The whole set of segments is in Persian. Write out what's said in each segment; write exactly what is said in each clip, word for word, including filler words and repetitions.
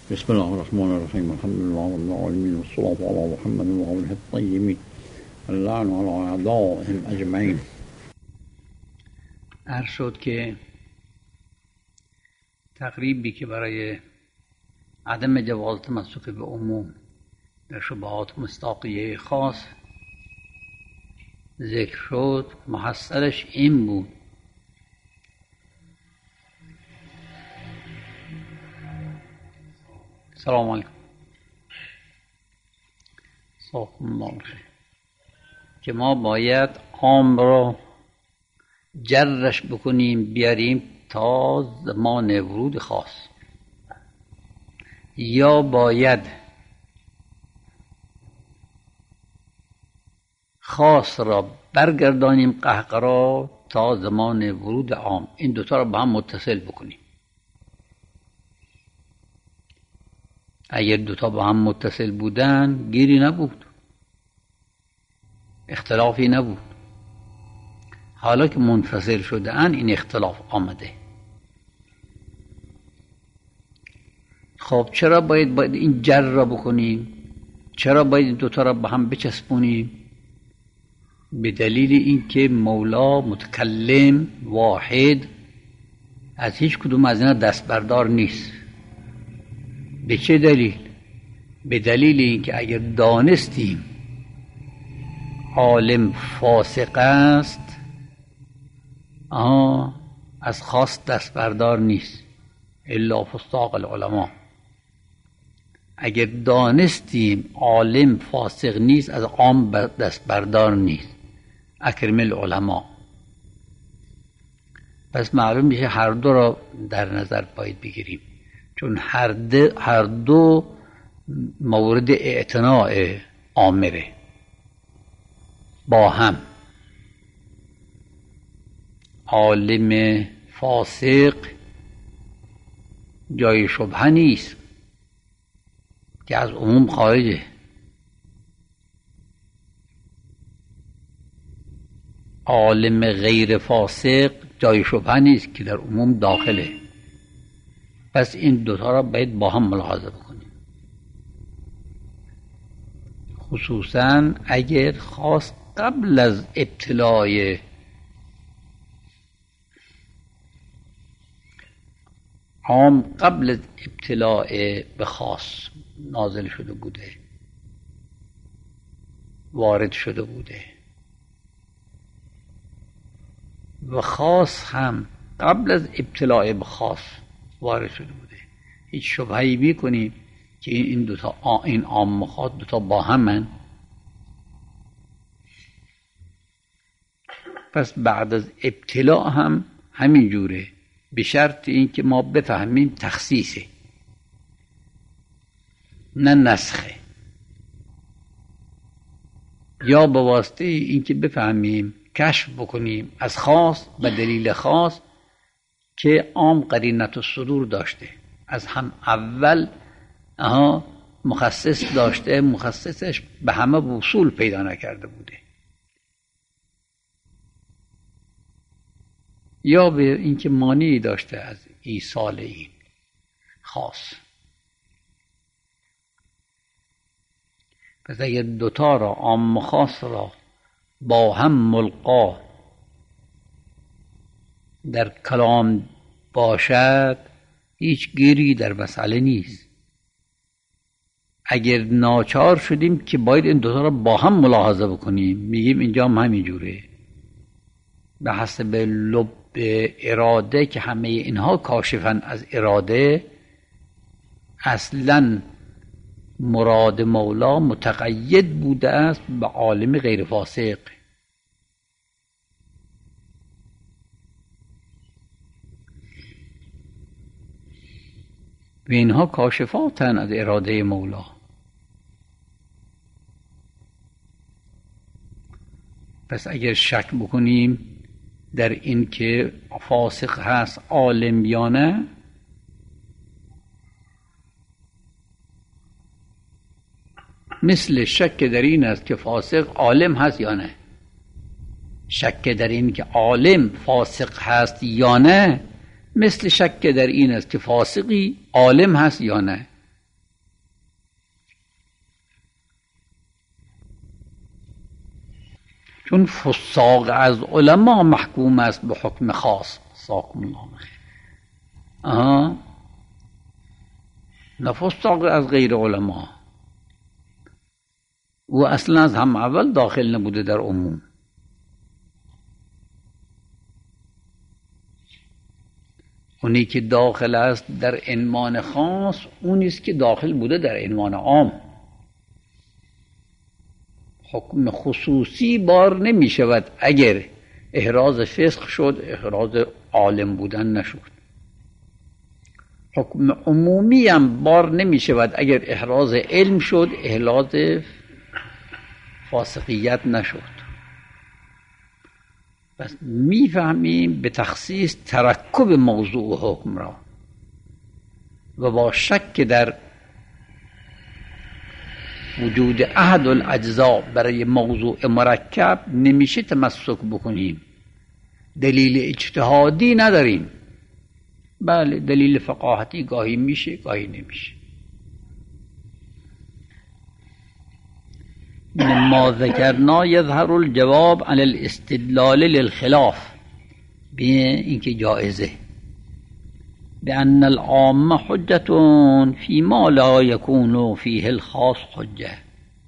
بسم الله الرحمن الرحیم. الحمد لله رب العالمین و الصلاة علی محمد و آله الطیبین اللعن علی اعدائهم اجمعین. عرض شد که تقریبی که برای عدم جواز تمسک به عموم در شبهات مصداقیه خاص ذکر شد، محصلش این بود سلام علیکم صاحب الله که ما باید عام را جرش بکنیم بیاریم تا زمان ورود خاص، یا باید خاص را برگردانیم قهقرا تا زمان ورود عام. این دوتا را با هم متصل بکنیم. اگر دوتا با هم متصل بودن گیری نبود، اختلافی نبود. حالا که منفصل شده ان این اختلاف آمده. خب چرا باید, باید این جر را بکنیم؟ چرا باید این دوتا را با هم بچسبونیم؟ به دلیل اینکه مولا متکلم واحد از هیچ کدوم از اینا دست بردار نیست. به چه دلیل؟ به دلیل اینکه اگر دانستیم عالم فاسق است، آه از خاص دست بردار نیست، الا فساق العلماء. اگر دانستیم عالم فاسق نیست، از عام دست بردار نیست، اکرم العلماء. پس معلوم میشه هر دو را در نظر باید بگیریم، چون هر دو, هر دو مورد اعتناء آمره با هم. عالم فاسق جای شبهه نیست که از عموم خارجه. عالم غیر فاسق جای شبهه نیست که در عموم داخله. پس این دوتا را باید با هم ملاحظه بکنیم، خصوصا اگر خواست قبل از ابتلای عام قبل از ابتلاء به خاص نازل شده بوده، وارد شده بوده، و خاص هم قبل از ابتلاء به خاص وارد شده بوده. هیچ شبهه‌ای میکنیم که این دوتا این عام و خاص دوتا با همن. پس بعد از ابتلاء هم همین جوره، به شرط اینکه ما بفهمیم تخصیصه نه نسخه، یا به واسطه اینکه بفهمیم کشف بکنیم از خاص به دلیل خاص که عام قرینت الصدور داشته، از هم اول آها مخصص داشته، مخصصش به همه وصول پیدا نکرده بوده، یا به اینکه مانعی داشته از ایصال این خاص. پس اگر دوتا را عام و خاص را با هم ملقا در کلام باشد، هیچ گیری در مسئله نیست. اگر ناچار شدیم که باید این دوتا را با هم ملاحظه بکنیم، میگیم اینجا هم همین جوره به حسب لب اراده که همه اینها کاشفن از اراده. اصلا مراد مولا متقید بوده است به عالم غیر فاسق. و اینها کاشفاتن از اراده مولا. پس اگر شک بکنیم در این که فاسق هست عالم یا نه، مثل شک در این است که فاسق عالم هست یا نه. شک در این که عالم فاسق هست یا نه مثل شک در این است که فاسقی عالم هست یا نه. چون فساق از علما محکوم است به حکم خاص. ساکم الله بخیر. آها، نه فساق از غیر علما. و اصلا از هم اول داخل نبوده در عموم. اونی که داخل است در عنوان خاص اونیست که داخل بوده در عنوان عام. حکم خصوصی بار نمی شود اگر احراز فسق شد، احراز عالم بودن نشد. حکم عمومی هم بار نمی شود اگر احراز علم شد، احراز فاسقیت نشد. پس میفهمیم به تخصیص ترکب موضوع حکم را و با شک در وجود احد الاجزاء برای موضوع مرکب نمیشه تمسک بکنیم. دلیل اجتهادی نداریم. بله دلیل فقاهتی گاهی میشه گاهی نمیشه. مما ذکرنا یظهر الجواب عن الاستدلال للخلاف به اینکه جائزه بأن العام حجة فيما لا يكون فيه الخاص حجة.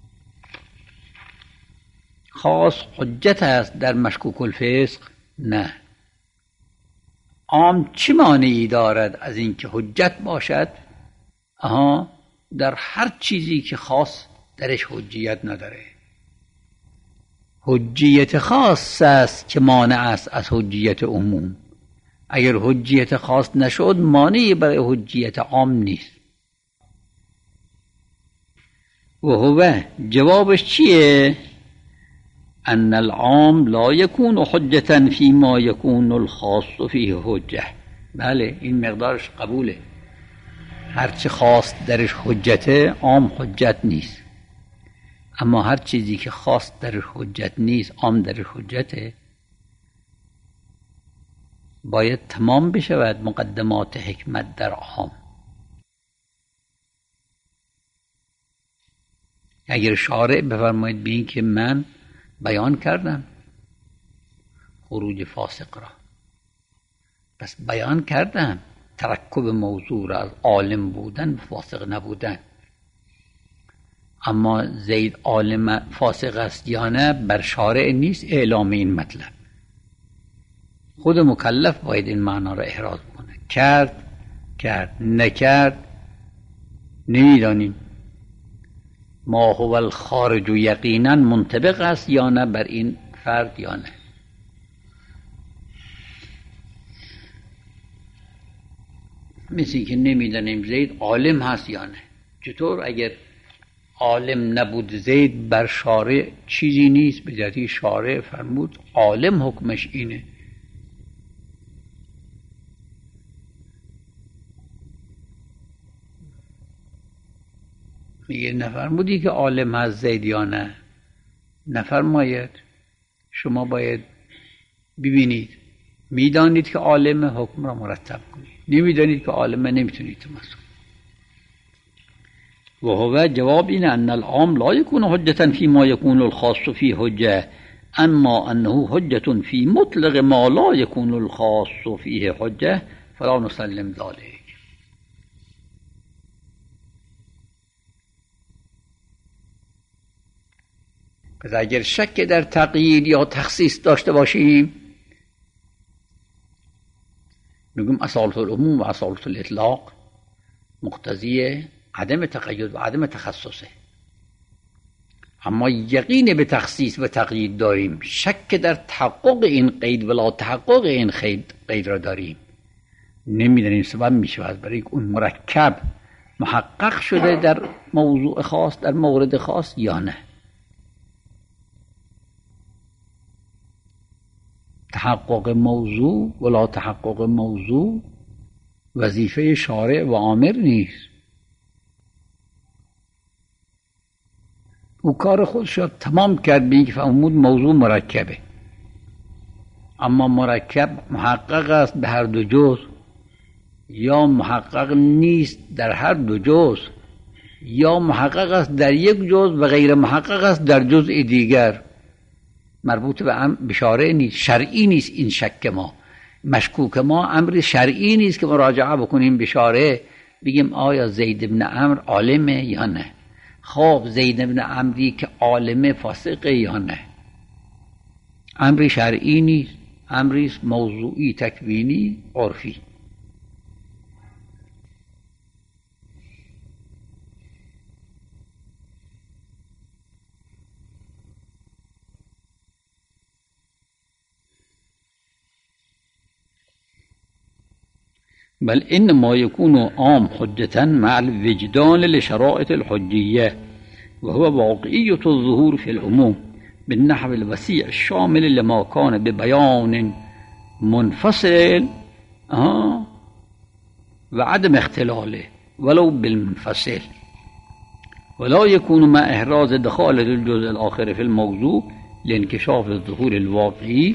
خاص حجت است در مشکوک الفسق؟ نه. عام چه مانعی دارد از اینکه حجت باشد؟ آها، در هر چیزی که خاص درش حجیت نداره. حجیت خاص است که مانع است از حجیت عموم. اگر حجیت خاص نشد مانعی برای حجیت عام نیست. و هو جوابش چیه؟ ان العام لا يكون حجة فيما يكون الخاص فيه حجة. بله این مقدارش قبوله. هرچی خاص درش حجته عام حجت نیست. اما هر چیزی که خاص درش حجت نیست عام درش حجته، باید تمام بشود مقدمات حکمت در عام. اگر شارع بفرماید بین که من بیان کردم خروج فاسق را، پس بیان کردم ترکب موضوع را از عالم بودن به فاسق نبودن. اما زید عالم فاسق است یا نه بر شارع نیست اعلام این مطلب. خود مکلف باید این معنا را احراز کنه. کرد کرد، نکرد نمیدانیم. ما هو الخارج یقینا منطبق است یا نه بر این فرد یا نه. مثل که نمیدانیم زید عالم هست یا نه. چطور اگر عالم نبود زید بر شارع چیزی نیست؟ به جهتی شارع فرمود عالم حکمش اینه. میگه نفرمودی که عالم هست زید یا نه؟ نفرماید. شما باید ببینید، میدانید که عالم حکم را مرتب کنید، نمیدانید که عالم نمیتونید تمسک. و هو جواب اینه ان العام لا يكون حجة فيما يكون الخاص فيه حجة، اما انه حجة في مطلق ما لا يكون الخاص فيه حجة فلا نسلم ذلك. پس اگر شک در تقیید یا تخصیص داشته باشیم میگم اصالت العموم و اصالت الاطلاق مقتضی عدم تقید و عدم تخصصه. اما یقین به تخصیص و تقیید داریم، شک در تحقق این قید ولا تحقق این قید قید را داریم. نمیدانیم سبب میشود برای اون مرکب محقق شده در موضوع خاص در مورد خاص یا نه. تحقق موضوع ولا تحقق موضوع وظیفه شارع و آمر نیست. او کار خودش را تمام کرد به اینکه فرمود موضوع مرکبه. اما مرکب محقق است به هر دو جزء یا محقق نیست در هر دو جزء، یا محقق است در یک جزء و غیر محقق است در جزء دیگر. مربوط به امر بشاره نیست، شرعی نیست. این شک ما، مشکوک ما امر شرعی نیست که مراجعه بکنیم بشاره بگیم آیا زید بن عمرو عالمه یا نه. خب زید بن عمری که عالمه فاسقه یا نه، امری شرعی نیست، امری موضوعی تکوینی عرفی. بل إنما يكون عام حجة مع الوجدان لشرائط الحجية، وهو واقعية الظهور في العموم بالنحو الوسيع الشامل لما كان ببيان منفصل آه وعدم اختلاله ولو بالمنفصل، ولا يكون مع إحراز دخالة الجزء الآخر في الموضوع لانكشاف الظهور الواقعي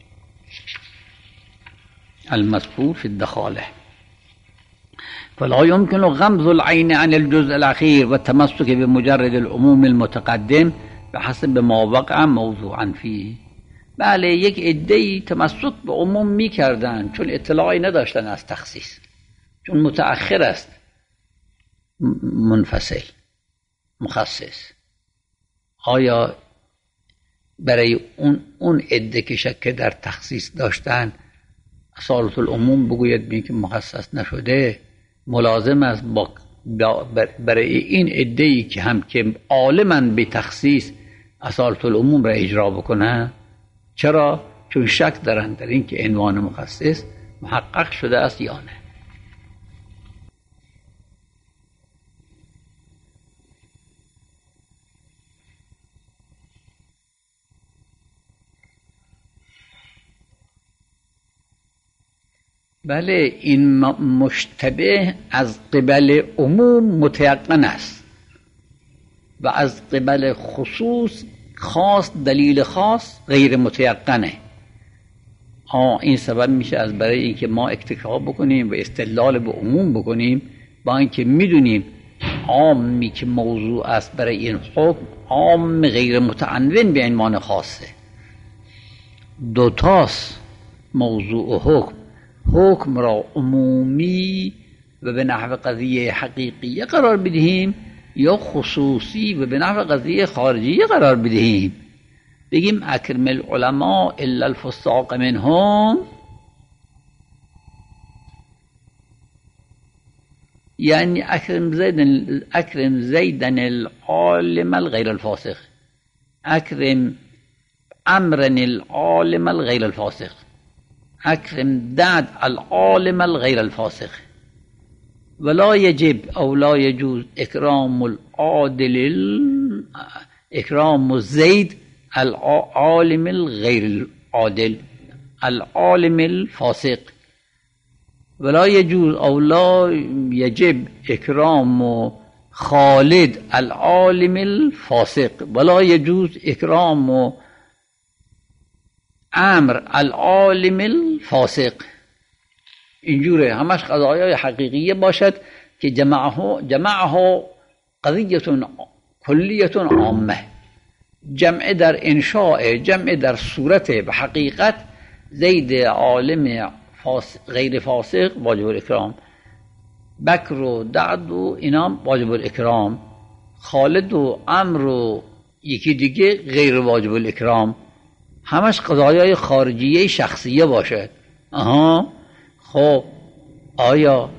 المذكور في الدخالة. فلا يمكن غمض العين عن الجزء الأخير والتمسك بمجرد العموم المتقدم بحسب ما وقع موضوعا فيه. بله، یک عده‌ای تمسک به عموم می کردن چون اطلاعی نداشتن از تخصیص، چون متأخر است منفصل مخصص. آیا برای اون اون عده که شک در تخصیص داشتن اصالت العموم بگوید بین که مخصص نشده ملازم است با برای این عده‌ای که هم که عالماً به تخصیص اصالت العموم را اجرا بکنه؟ چرا؟ چون شک دارن در این که عنوان مخصص محقق شده است یا نه. بله، این مشتبه از قبل عموم متیقن است و از قبل خصوص خاص دلیل خاص غیر متیقنه. آه این سبب میشه از برای اینکه ما اکتفا بکنیم و استدلال به عموم بکنیم با اینکه میدونیم عامی که موضوع است برای این حکم عام غیر متعنون به عنوان خاصه. دوتاست موضوع و حکم. حکم را عمومی و به نحو قضیه حقیقیه قرار بدهیم یا خصوصی و به نحو قضیه خارجیه قرار بدهیم. بگیم اکرم العلماء الا الفساق منهم، یعنی اکرم زیدن اکرم زیدن العالم الغیر الفاسق، اکرم امرن العالم الغیر الفاسق، اکرم دعد العالم الغیر الفاسق. ولا يجب او لا يجوز اکرام العادل اکرام الزید العالم الغیر العادل العالم الفاسق. ولا يجوز او لا يجب اکرام خالد العالم الفاسق، ولا يجوز اکرام امر العالم الفاسق. اینجوره همش قضایای حقیقیه باشد که جمعها جمعها قضیه کلیه عامه، جمع در انشاء، جمع در صورت و حقیقت. زید عالم فاسق غیر فاسق واجب الاکرام، بکر و دعد و اینا واجب الاکرام، خالد و امر و یکی دیگه غیر واجب الاکرام. همش قضایای خارجیه شخصیه باشد. آها خب آیا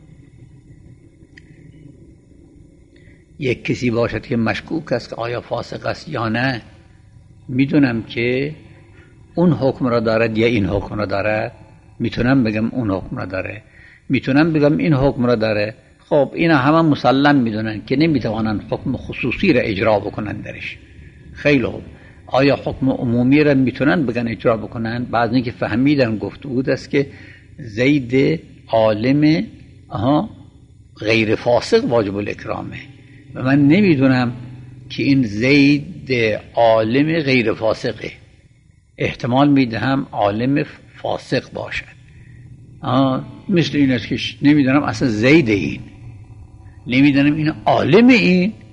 یک کسی باشد که مشکوک است که آیا فاسق است یا نه، میدونم که اون حکم را دارد یا این حکم را دارد، میتونم بگم اون حکم را داره، میتونم بگم این حکم را داره. خب اینا همه مسلم میدونن که نمیتوانن حکم خصوصی را اجرا بکنن درش. خیلی خوب، آیا حکم عمومی را میتونن بگن اجرا بکنن؟ بعد اینکه فهمیدن گفته بود است که زید عالم آها غیر فاسق واجب الاکرامه و من نمیدونم که این زید عالم غیر فاسقه، احتمال میدهم عالم فاسق باشد. آه مثل این است که نمیدونم اصلا زید این، نمیدونم این عالم این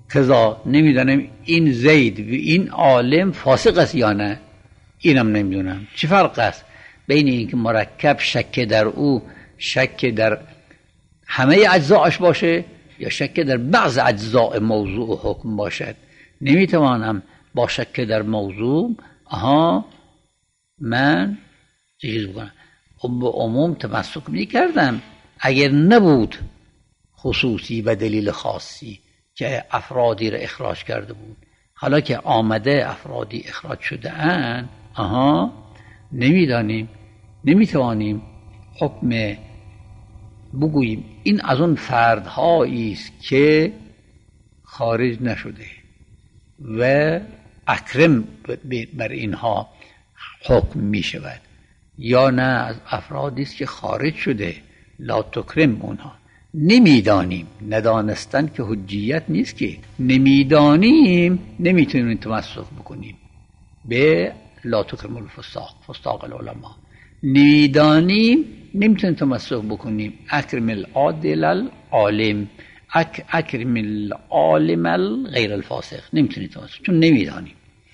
کذا نمیدانم این زید و این عالم فاسق است یا نه، اینم نمیدونم. چه فرق است بین اینکه مرکب شک در او شک در همه اجزاش باشه یا شک در بعض اجزاء موضوع و حکم باشد؟ نمیتوانم با شک در موضوع آها من چیز بکنم. خب به عموم تمسک میکردم اگر نبود خصوصی و دلیل خاصی که افرادی را اخراج کرده بود. حالا که آمده افرادی اخراج شده اند، آها نمیدانیم نمیتوانیم حکم بگوییم این از اون فردهایی است که خارج نشده و اکرم بر اینها حکم می شود، یا نه از افرادی است که خارج شده لا تکرم اونها. نمیدانیم، ندانستن که حجیت نیست، که نمیدانیم نمیتونیم تمسک بکنیم به لا تکرم الفساق، فساق العلماء. نمیدانیم نمیتونیم تمسک بکنیم اکرم العادل العالم، اک اکرم العالم الغیر الفاسق، نمیتونیم تمسک چون نمیدانیم.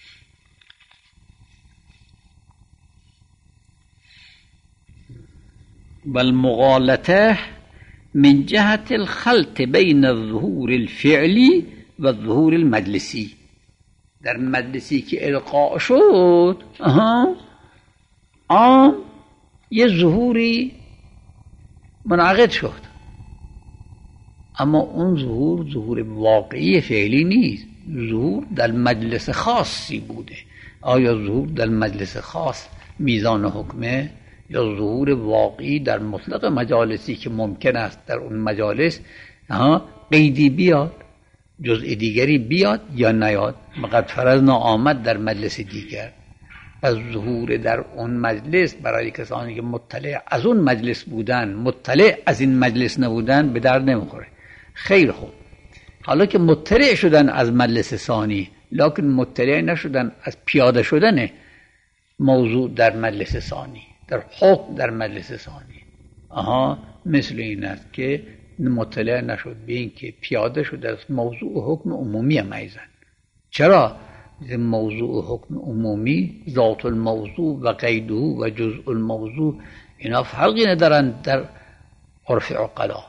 والمغالطه من جهت الخلط بین الظهور الفعلی و الظهور المجلسی. در مجلسی که القاء شد آها آم یه ظهوری منعقد شد، اما اون ظهور ظهور واقعی فعلی نیست، ظهور در مجلس خاصی بوده. آیا ظهور در مجلس خاص میزان حکمه یا ظهور واقعی در مطلق مجالسی که ممکن است در اون مجالس ها قیدی بیاد، جزء دیگری بیاد یا نیاد؟ مقد فرضنا آمد در مجلس دیگر، پس ظهور در اون مجلس برای کسانی که مطلع از اون مجلس بودن مطلع از این مجلس نبودن به درد نمیخوره. خیر خوب، حالا که مطلع شدن از مجلس ثانی لکن مطلع نشدن از پیاده شدن موضوع در مجلس ثانی، در حکم در مجلس ثانی، آها مثل این است که مطلع نشد به این که پیاده شده از موضوع و حکم عمومی هم ایزن. چرا؟ موضوع و حکم عمومی ذات الموضوع و قیده و جزء الموضوع اینا فرقی ندارند در عرف عقلا.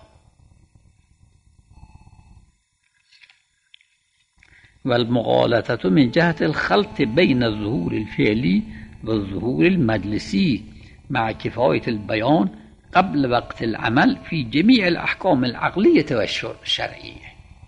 والمغالطه من جهت الخلط بین الظهور الفعلی و الظهور المجلسی مع کفایة البیان قبل وقت العمل في جميع الأحكام العقلية والشرعية.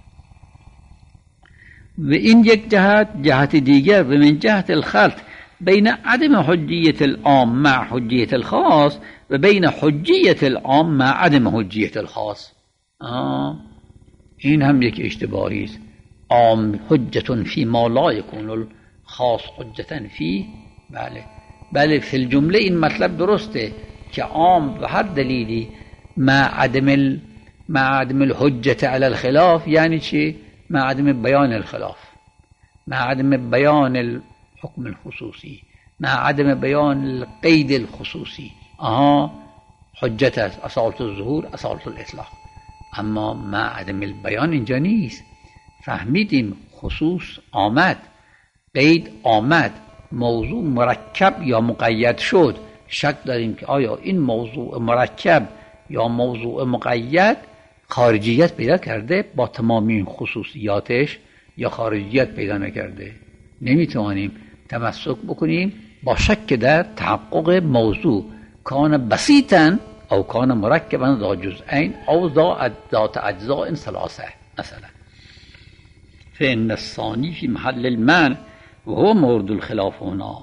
و این یک جهت، جهت دیگر و من جهت الخلط بین عدم حجیت العام مع حجیت الخاص و بین حجیت العام مع عدم حجیت الخاص. آه. این هم یک اشتباهی است. عام حجة فی ما لا یکون الخاص حجة فی. بله بله فی الجمله این مطلب درسته که عام و هر دلیلی مع عدم ال... مع عدم الحجة على الخلاف. یعنی چی؟ مع عدم بیان الخلاف، مع عدم بیان الحكم الخصوصی، مع عدم بیان القید الخصوصی. آها حجت است، اصالت الظهور اصالت الاطلاق. اما مع عدم البیان اینجا نیست. فهمیدیم خصوص آمد، قید آمد، موضوع مرکب یا مقید شد. شک داریم که آیا این موضوع مرکب یا موضوع مقید خارجیت پیدا کرده با تمامی این خصوصیاتش یا خارجیت پیدا نکرده. نمیتوانیم تمسک بکنیم با شک در تحقق موضوع کان بسیطا او کان مرکبا ذا جزئین او ذات اجزاء ثلاثه مثلا. فإن الثانی في محل المنع وهو مورد الخلاف هنا.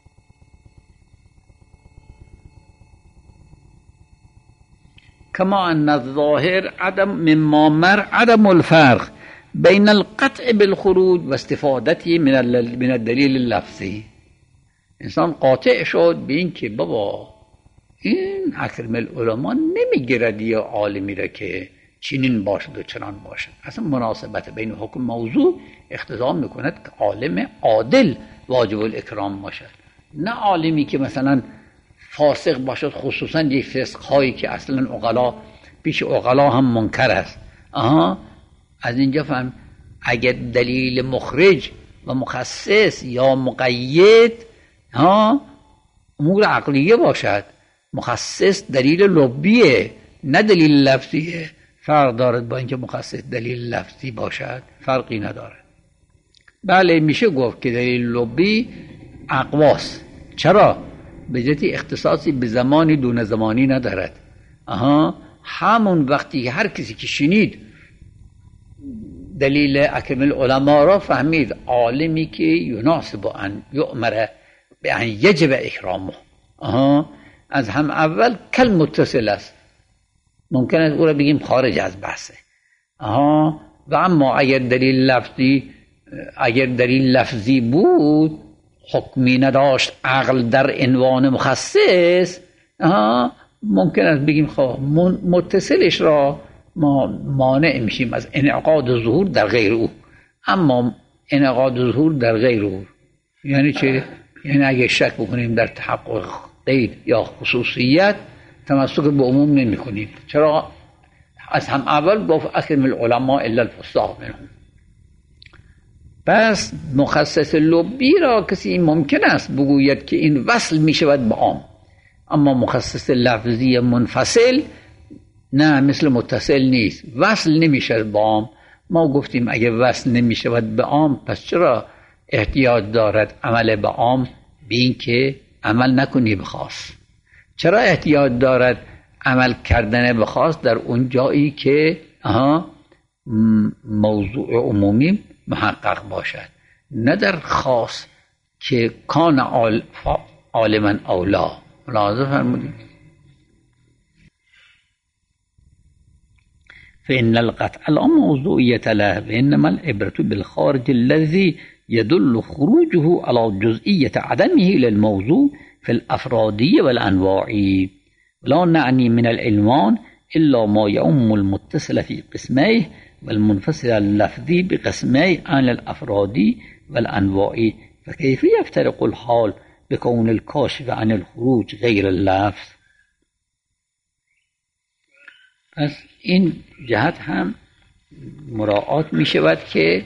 كما أن الظاهر عدم مما مر عدم الفرق بين القطع بالخروج واستفادته من من الدلیل اللفظی. انسان قاطع شد به این که بابا این اکرم العلماء نمیگیرد یا عالمی را که چنین باشد و چنان باشد. اصلا مناسبت بین حکم موضوع اقتضا میکند که عالم عادل واجب الاکرام باشد، نه عالمی که مثلا فاسق باشد، خصوصا یک فسق هایی که اصلا عقلا پیش عقلا هم منکر است. آها از اینجا فهم اگر دلیل مخرج و مخصص یا مقید ها امور عقلیه باشد، مخصص دلیل لبیه نه دلیل لفظیه، فرق دارد با اینکه مخصص دلیل لفظی باشد، فرقی نداره. بله میشه گفت که دلیل لبی اقواست. چرا؟ به جهت اختصاصی به زمانی دون زمانی ندارد. آها همون وقتی هر کسی که شنید دلیل اکرم العلماء را فهمید، عالمی که یناسب ان یؤمر به ان یجب اکرامه، آها از هم اول کل متصل است، ممکن است او را بگیم خارج از بحثه. آها و اما اگر دلیل لفظی اگر دلیل لفظی بود حکمی نداشت، عقل در عنوان مخصص، آها ممکن است بگیم خب متصلش را ما مانع میشیم از انعقاد ظهور در غیر او. اما انعقاد ظهور در غیر او یعنی چه؟ یعنی اگه شک بکنیم در تحقق قید یا خصوصیت تمسک به عموم نمی کنیم. چرا؟ از هم اول گفت اکرم العلماء الا الفصاح منهم. پس مخصص لبی را کسی ممکن است بگوید که این وصل می شود به عام، اما مخصص لفظی منفصل نه، مثل متصل نیست، وصل نمی شود به عام. ما گفتیم اگه وصل نمی شود به عام پس چرا احتیاج دارد عمل به عام به این که عمل نکنی به خاص؟ چرا احتیاج دارد عمل کردن به خاص در اون جایی که آها موضوع عمومی محقق باشد، نه در خاص که کان عالما اولا؟ ملاحظه فرمودید؟ فإن القطع لا موضوعية له، وإنما العبرة بالخارج الذي يدل خروجه على جزئية عدمه للموضوع في الأفرادي والأنواع، ولا نعني من العنوان إلا ما يعم المتصل في قسميه والمنفصل اللفظي بقسميه عن الأفرادي والأنواع، فكيف يفترق الحال بكون الكاشف عن الخروج غير اللفظ؟ پس این جهت هم مراعات می شود که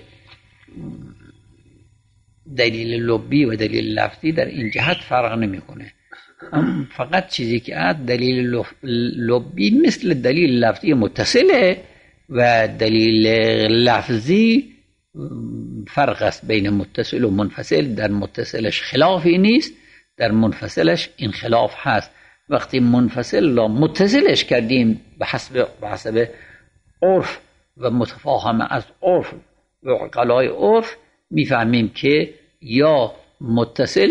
دلیل لبی و دلیل لفظی در این جهت فرق نمی کنه. فقط چیزی که هست دلیل لبی مثل دلیل لفظی متصله و دلیل لفظی فرق است بین متصل و منفصل. در متصلش خلافی نیست، در منفصلش این خلاف هست. وقتی منفصل را متصلش کردیم به حسب به حسب عرف و متفاهمه از عرف و عقلای عرف میفهمیم که یا متصل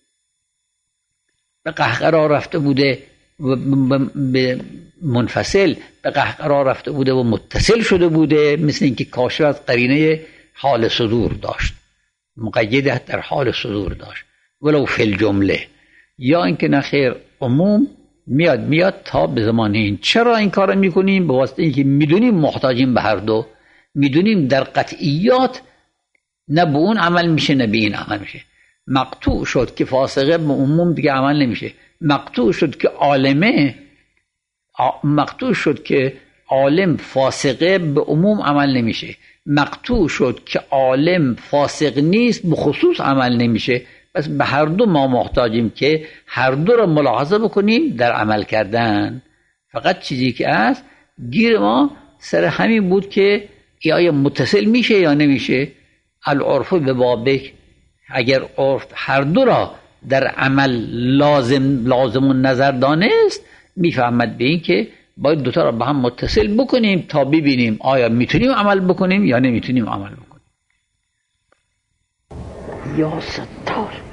به قهقرار رفته بوده و به منفصل به قهقرار رفته بوده و متصل شده بوده، مثل اینکه کاشف از قرینه حال صدور داشت، مقید در حال صدور داشت ولو فی الجمله، یا اینکه نخیر عموم میاد میاد تا به زمان این. چرا این کار میکنیم؟ به واسطه اینکه میدونیم محتاجیم به هر دو، میدونیم در قطعیات نه به اون عمل میشه نه به این عمل میشه. مقطوع شد که فاسقه به عموم دیگه عمل نمیشه، مقطوع شد که عالمه مقطوع شد که عالم فاسقه به عموم عمل نمیشه، مقطوع شد که عالم فاسق نیست به خصوص عمل نمیشه. پس به هر دو ما محتاجیم که هر دو را ملاحظه بکنیم در عمل کردن. فقط چیزی که هست گیر ما سر همین بود که آیا متصل میشه یا نمیشه. العرف به بابک، اگر عرف هر دو را در عمل لازم لازم و نظر دانست میفهمد به این که باید دوتا را به هم متصل بکنیم تا ببینیم آیا میتونیم عمل بکنیم یا نمیتونیم عمل بکنیم. یا ستار.